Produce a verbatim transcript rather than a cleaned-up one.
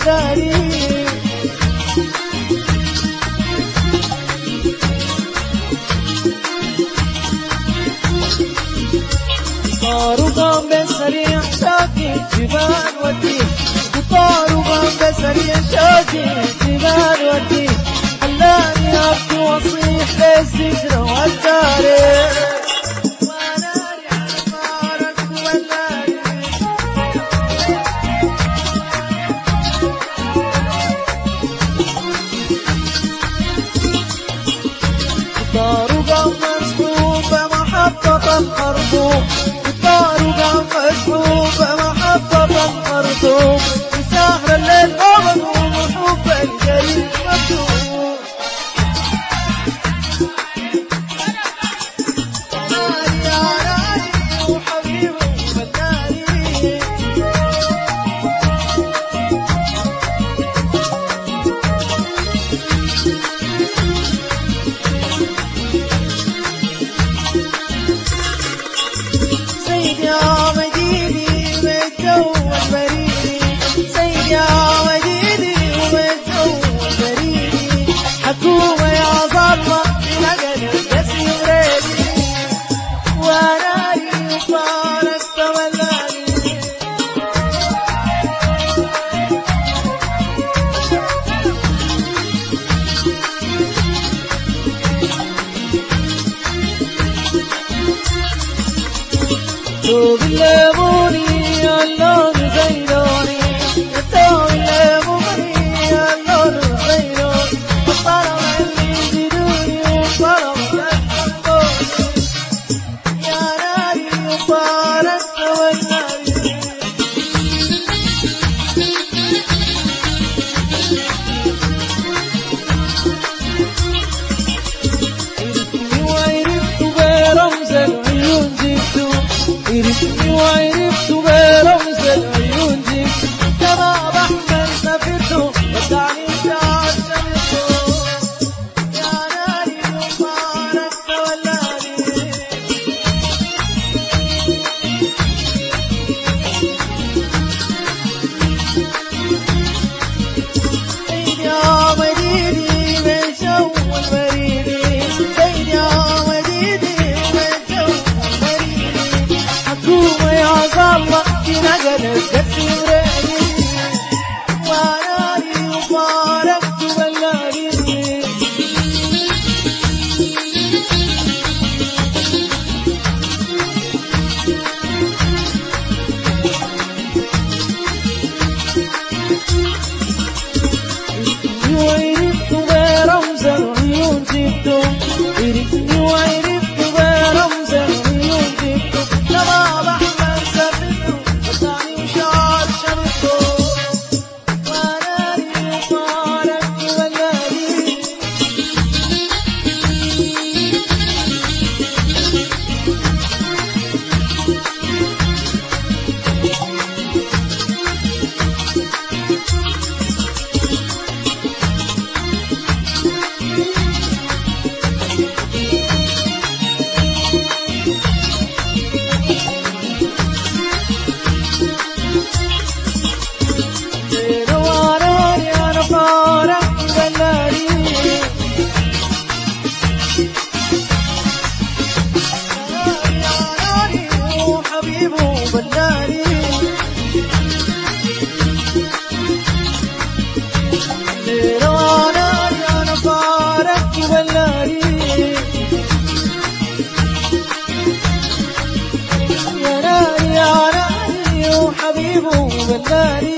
بلالي طار وقام بسريع شاكي جبال ودي طار وقام بسريع شاكي جبال ودي خلاني ابكي واصيح للسجن والتاريخ وناري على طارك ولاني طار وقام مسحوب بمحطة الخرطوم طار وقام مسحوب بمحطة الخرطوم بسهر الليل مغموم وحب القلب مكتوم ناري يا ناري وحبيبي وبلالي سيد يا مجيدي بالجو البريدي سيد يا مجيدي وبالجو البريدي حكومة يا ظلمة لقد القسم ريدي وناري وطارك تولاني ثوب الليموني اللون زينوني ثوب الليموني اللون زينوني الطرف اللي يزيدوني والطرف يكبروني يا ناري وطارك تولاني عرفتني وعرفت برمز العيون جبتو عرفتني وعرفت برمز العيون جبتو كما بحمل سافرتو ودعني شعر شمسو يا ناري وطارك تولاني سيد يا مجيدي بالجو البريدي سيد يا مجيدي بالجو البريدي حكومة يا ظلمة نقد القسم ريدي وناري وطارك تولاني عرفتني وعرفت برمز العيون جبتو عرفتني وعرفت برمز العيون جبتو كما بحمل سافرتو ودعني شعر شمسو وناري وطارك تولاني زين وناري انا طارك بلالي ناري يا ناري وحبيبي وبلالي زين وناري انا طارك بلالي يا ناري يا ناري وحبيبي وبلالي